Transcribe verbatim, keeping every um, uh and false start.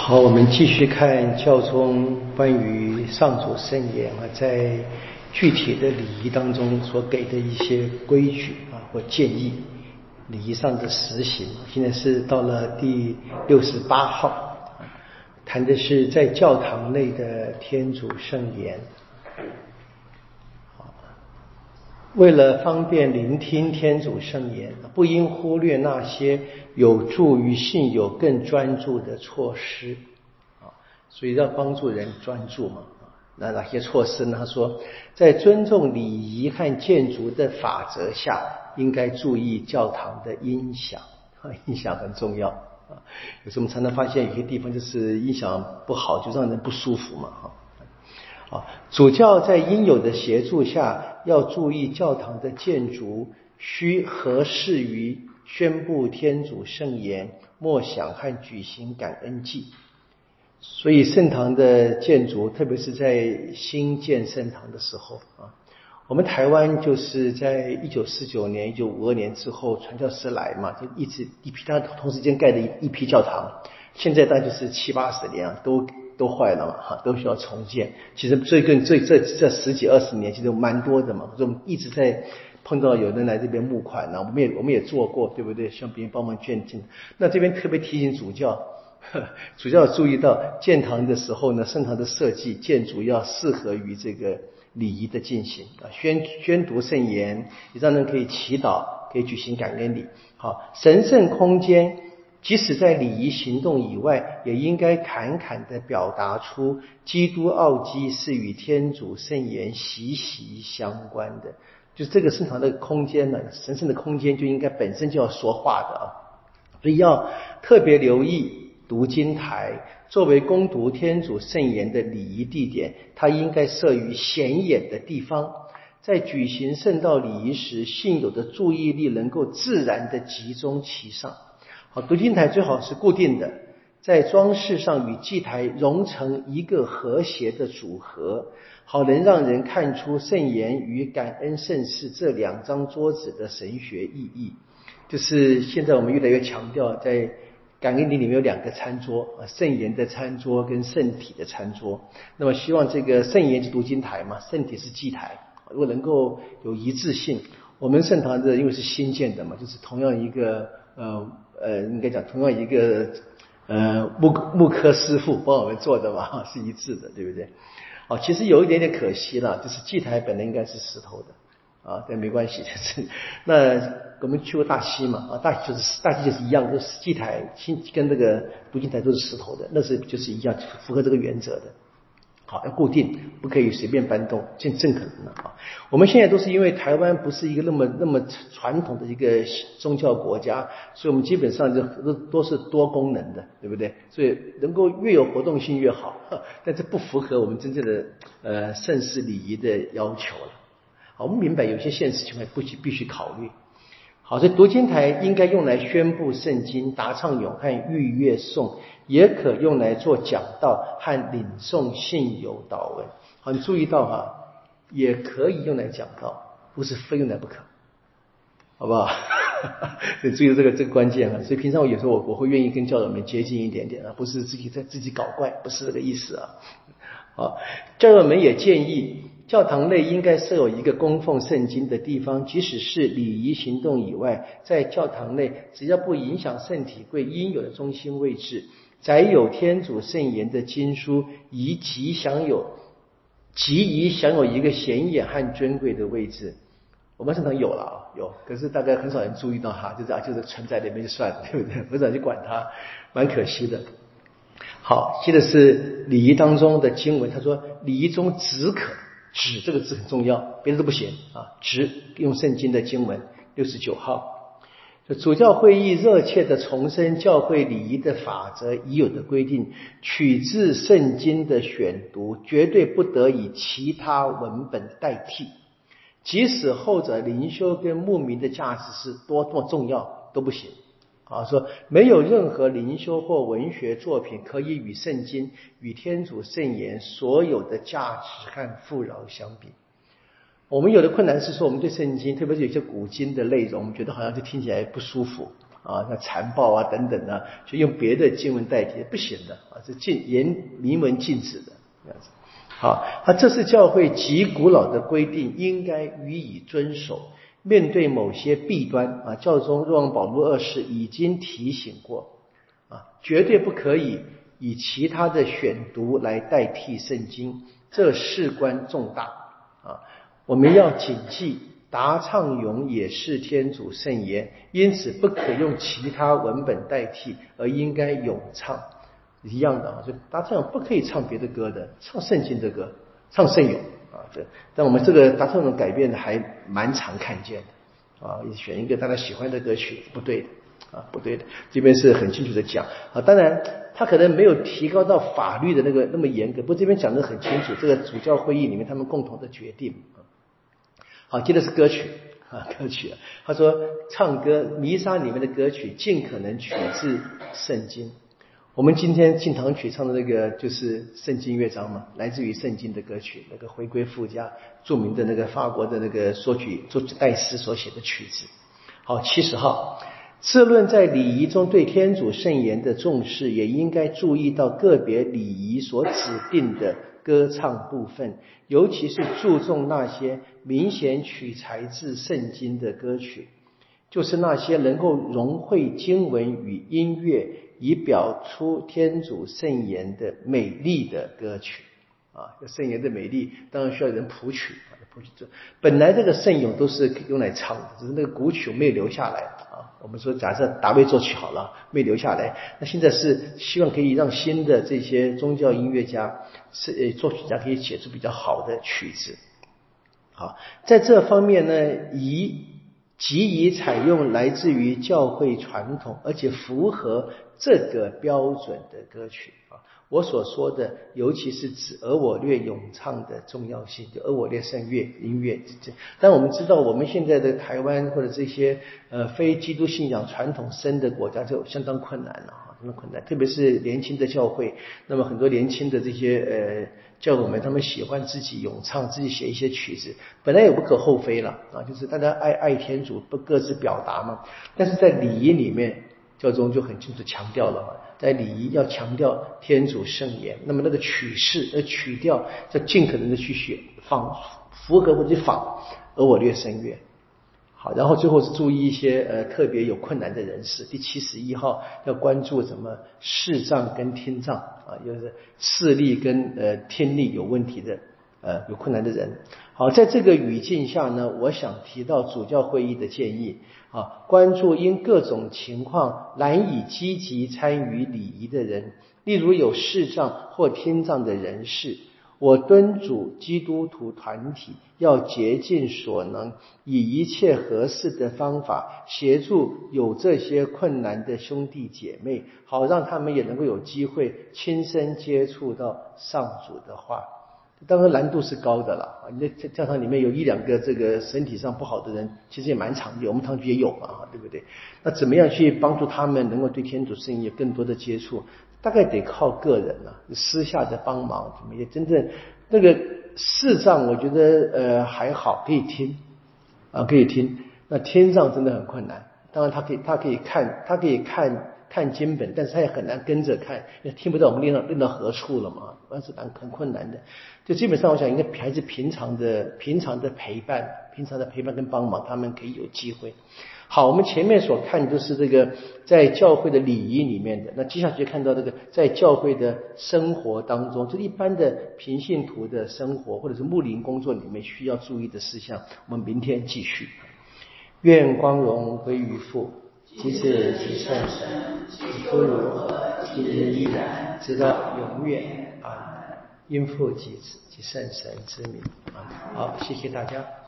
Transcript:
好，我们继续看教宗关于上主圣言啊，在具体的礼仪当中所给的一些规矩啊或建议，礼仪上的实行。现在是到了第六十八号，谈的是在教堂内的天主圣言。为了方便聆听天主圣言，不应忽略那些有助于信友更专注的措施啊，所以要帮助人专注嘛。那哪些措施呢？他说，在尊重礼仪和建筑的法则下，应该注意教堂的音响啊，音响很重要啊。有时候我们常常发现有些地方就是音响不好，就让人不舒服嘛哈。啊，主教在应有的协助下，要注意教堂的建筑需合适于宣布天主圣言、默想和举行感恩祭。所以圣堂的建筑，特别是在新建圣堂的时候啊，我们台湾就是在一九四九年、一九五二年之后，传教士来嘛，就一直一批，他同时间盖的一批教堂，现在大概就是七八十年啊，都。都坏了嘛，哈，都需要重建。其实最近这这这十几二十年，其实蛮多的嘛。我们一直在碰到有人来这边募款呢，我们也我们也做过，对不对？希望别人帮忙捐进。那这边特别提醒主教，主教注意到建堂的时候呢，圣堂的设计建筑要适合于这个礼仪的进行啊，宣宣读圣言，也让人可以祈祷，可以举行感恩礼。好，神圣空间。即使在礼仪行动以外，也应该侃侃地表达出基督奥基是与天主圣言息息相关的。就是这个圣堂的空间呢，神圣的空间就应该本身就要说话的啊，所以要特别留意读经台作为恭读天主圣言的礼仪地点，它应该设于显眼的地方。在举行圣道礼仪时，信友的注意力能够自然地集中其上。好，读经台最好是固定的，在装饰上与祭台融成一个和谐的组合，好能让人看出圣言与感恩圣事这两张桌子的神学意义。就是现在我们越来越强调，在感恩礼里面有两个餐桌，圣言的餐桌跟圣体的餐桌。那么希望这个圣言是读经台嘛，圣体是祭台，如果能够有一致性。我们圣堂的因为是新建的嘛，就是同样一个呃呃，应该讲同样一个呃木木刻师傅帮我们做的嘛，是一致的，对不对？哦，其实有一点点可惜了，就是祭台本来应该是石头的啊，但没关系，就是那我们去过大溪嘛，啊，大溪就是大溪就是一样，就是祭台新跟这个读经台都是石头的，那是就是一样，符合这个原则的。好，要固定，不可以随便搬动，这正可能的啊。我们现在都是因为台湾不是一个那么那么传统的一个宗教国家，所以我们基本上就都都是多功能的，对不对？所以能够越有活动性越好，但这不符合我们真正的呃圣事礼仪的要求了。好，我们明白有些现实情况不必须考虑。好，所以读经台应该用来宣布圣经、答唱咏和御乐颂，也可用来做讲道和领诵信友祷文。好，你注意到哈，也可以用来讲道，不是非用来不可，好不好？所以注意这个这个关键啊。所以平常我有时候我我会愿意跟教友们接近一点点啊，不是自己在自己搞怪，不是这个意思啊。好，教友们也建议。教堂内应该设有一个供奉圣经的地方，即使是礼仪行动以外，在教堂内只要不影响圣体柜应有的中心位置，载有天主圣言的经书，以即享有即以享有一个显眼和尊贵的位置。我们圣堂有了啊，有，可是大概很少人注意到它，就这样就是存在那边就算了，对不对？不少人去管它，蛮可惜的。好，接着是礼仪当中的经文，他说礼仪中只可。指这个字很重要，别的都不行啊。指用圣经的经文六十九号，主教会议热切地重申教会礼仪的法则已有的规定，取自圣经的选读绝对不得以其他文本代替，即使后者灵修跟牧民的价值是多么重要都不行啊，说没有任何灵修或文学作品可以与圣经与天主圣言所有的价值和富饶相比。我们有的困难是说，我们对圣经，特别是有些古经的内容，我们觉得好像就听起来不舒服啊，像残暴啊等等啊，就用别的经文代替，不行的啊，这禁严明文禁止的这样子。好，那这是教会极古老的规定，应该予以遵守。面对某些弊端啊，教宗若望保禄二世已经提醒过啊，绝对不可以以其他的选读来代替圣经，这事关重大啊！我们要谨记，答唱咏也是天主圣言，因此不可用其他文本代替，而应该咏唱。一样的啊，就答唱咏不可以唱别的歌的，唱圣经的歌，唱圣咏啊。这但我们这个答唱咏改变的还蛮常看见的啊，选一个大家喜欢的歌曲，不对的。啊，不对的，这边是很清楚的讲啊。当然，他可能没有提高到法律的那个那么严格，不过这边讲得很清楚，这个主教会议里面他们共同的决定。好，接着是歌曲啊，歌曲啊，他说唱歌，弥撒里面的歌曲尽可能取自圣经。我们今天进堂曲唱的那个就是圣经乐章嘛，来自于圣经的歌曲，那个回归附加著名的那个法国的那个作曲作曲戴斯所写的曲子。好，七十号。自论在礼仪中对天主圣言的重视，也应该注意到个别礼仪所指定的歌唱部分，尤其是注重那些明显取材自圣经的歌曲，就是那些能够融汇经文与音乐，以表出天主圣言的美丽的歌曲。啊，圣言的美丽当然需要人谱曲，谱曲本来这个圣咏都是用来唱的，只是那个古曲没有留下来啊。我们说假设达味作曲好了，没留下来，那现在是希望可以让新的这些宗教音乐家、是作曲家可以写出比较好的曲子。好，在这方面呢，宜即以采用来自于教会传统，而且符合这个标准的歌曲啊。我所说的，尤其是指俄我略咏唱的重要性，就俄我略圣乐音乐。但我们知道，我们现在的台湾或者这些呃非基督信仰传统深的国家，就相当困难了啊，相当困难。特别是年轻的教会，那么很多年轻的这些呃教友们，他们喜欢自己咏唱，自己写一些曲子，本来也无可厚非了啊，就是大家爱爱天主，不各自表达嘛。但是在礼仪里面，教宗就很清楚强调了，在礼仪要强调天主圣言，那么那个曲式、那曲调，要尽可能的去学仿符合或者仿俄我略圣乐。好，然后最后是注意一些呃特别有困难的人士。第七十一号要关注什么视障跟听障啊，就是视力跟呃听力有问题的呃有困难的人。好，在这个语境下呢，我想提到主教会议的建议啊，关注因各种情况难以积极参与礼仪的人，例如有视障或听障的人士。我敦嘱基督徒团体要竭尽所能，以一切合适的方法协助有这些困难的兄弟姐妹，好让他们也能够有机会亲身接触到上主的话。当然难度是高的了，你在教堂里面有一两个这个身体上不好的人，其实也蛮常见，我们堂区也有嘛，对不对？那怎么样去帮助他们能够对天主圣言有更多的接触？大概得靠个人啊，私下的帮忙，怎么也真正那个视障，我觉得呃还好，可以听啊，可以听。那听障真的很困难，当然他可以他可以看他可以看看经本，但是他也很难跟着看，因为听不到我们练到练到何处了嘛，那是很很困难的。就基本上我想应该还是平常的平常的陪伴，平常的陪伴跟帮忙，他们可以有机会。好，我们前面所看都是这个在教会的礼仪里面的，那接下去看到这个在教会的生活当中，就一般的平信徒的生活或者是牧灵工作里面需要注意的事项，我们明天继续。愿光荣归于父，及子及圣神，起初如何，今日依然，直到永远。阿们。因父及子及圣神之名。好，谢谢大家。